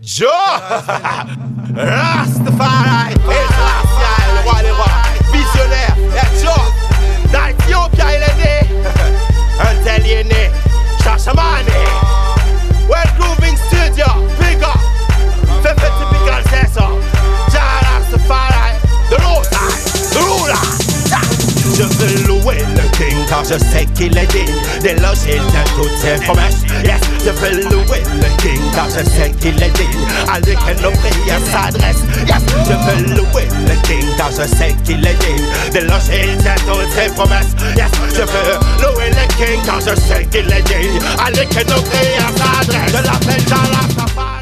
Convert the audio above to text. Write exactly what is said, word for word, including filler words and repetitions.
Joe Rastafari, Essentiel, le roi des rois, visionnaire, et Joe, dans l'Ethiopie il est né, un tel il est né, Shashamane, Well Grooving Studio, big up, fait fait typical c'est ça, Jah Rastafari, the roadside, the ruler. Je veux louer le king car je sais qu'il est digne d'éloger de toutes ses promesses. Yes, je veux louer le king car je sais qu'il est digne à lui que nos prières s'adressent. Yes, je veux louer le king car je sais qu'il est digne d'éloger de toutes ses promesses. Yes, je veux louer le king car je sais qu'il est digne à lui que nos prières s'adressent. Je l'appelle Jah Rastafari.